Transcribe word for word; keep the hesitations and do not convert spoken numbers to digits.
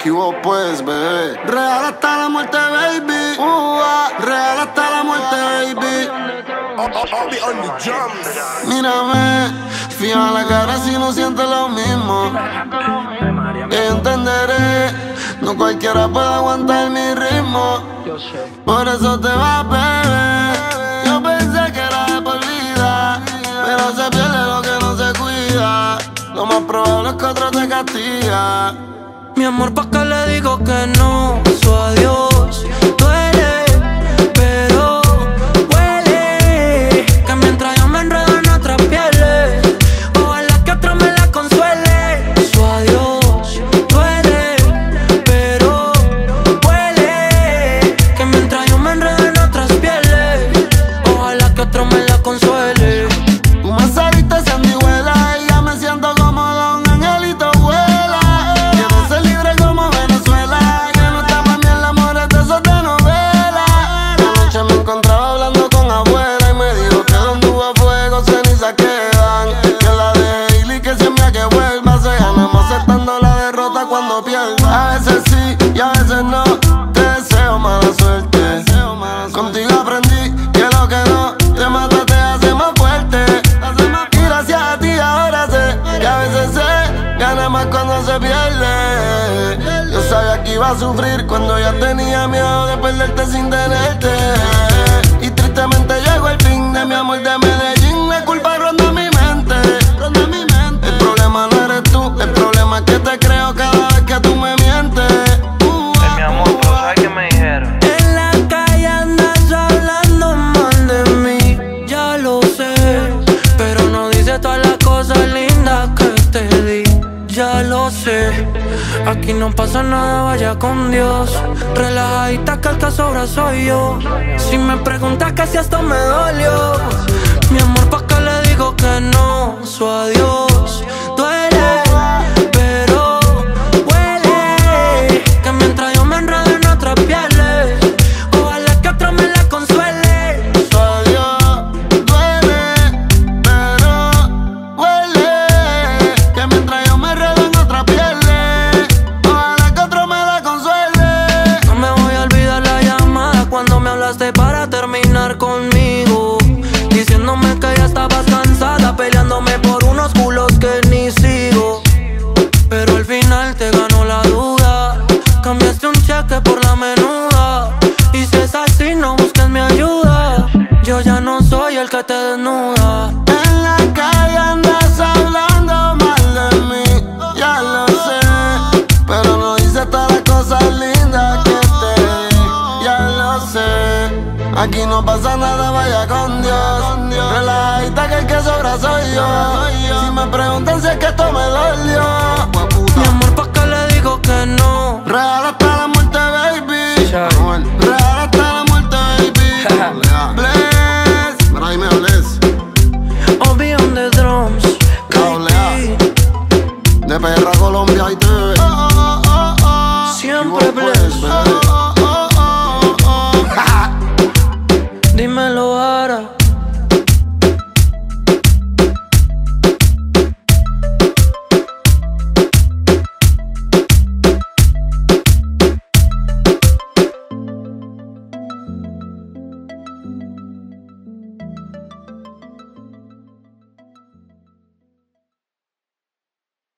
¿Qué hubo pues, bebé? Real hasta la muerte, baby. Uh, real hasta la muerte, baby. Mírame, fija la cara si no sientes lo mismo. Entenderé, no cualquiera puede aguantar mi ritmo. Por eso te vas, bebé. Yo pensé que era de por vida, pero se pierde lo que no se cuida. Lo más probable es que otro te castiga. Mi amor, ¿pa' qué le digo que no? Su adiós duele, pero huele. Que mientras yo me enredo en otras pieles, ojalá que otro me la consuele. Su adiós duele, pero huele. Que mientras yo me enredo en otras pieles, ojalá que otro me la consuele. Tú me saliste sanguijuela y ya me siento como Don Angelito vuela. Quiero ser libre como Venezuela, que no está más bien el amor es de esos de novela. Anoche me encontraba hablando con abuela y me dijo que donde hubo fuego cenizas quedan. Que la de Hailey que siempre que vuelva se gana más aceptando la derrota cuando pierda. A veces sí y a veces no, te deseo mala suerte. Contigo aprendí que lo que no te mata te hace más fuerte. Y gracias a ti ahora sé que a veces se gana más cuando se pierde. Yo sabía que iba a sufrir cuando ya tenía miedo de perderte sin tenerte. Y tristemente llegó el fin de mi amor de Medellín. La culpa ronda mi mente, ronda mi mente. El problema no eres tú, el problema es que te creo cada vez que tú me mientes. Es mi amor, pero ¿sabes qué me dijeron? En la calle andas hablando mal de mí, ya lo sé, pero no dice todas las cosas lindas que te di. Ya lo sé, aquí no pasa nada, vaya con Dios. Relajadita que el que sobra soy yo. Si me preguntas que si esto me dolió, mi amor, ¿pa' qué le digo que no? Su adiós duele, pero huele. Que mientras yo me enredo en otras pieles, ojalá que otro me la consuele. Su adiós duele, pero huele. Que mientras yo me enredo en otra piel, ojalá que otro me la consuele. No me voy a olvidar la llamada cuando me hablaste para terminar conmigo, diciéndome que ya estabas cansada, peleándome por unos culos que ni sigo. Pero al final te ganó la duda, cambiaste un cheque por la menuda. Y si es así, no busques mi ayuda, yo ya no soy el que te desnuda. En la calle andas hablando mal de mí, ya lo sé, pero no dices todas las cosas lindas que te di, ya lo sé. Aquí no pasa nada, vaya con Dios. Relajadita que el que sobra soy yo. Si me preguntan si es que esto me dolió, Mi amor, ¿pa' qué le digo que no? real hasta la muerte, baby. Chaval. Real hasta la muerte, baby. Bless, Braime Bless. Obi on the drums, Doble A. Katy, De P R a Colombia y T V. siempre Pues, bless. bebé. Dímelo.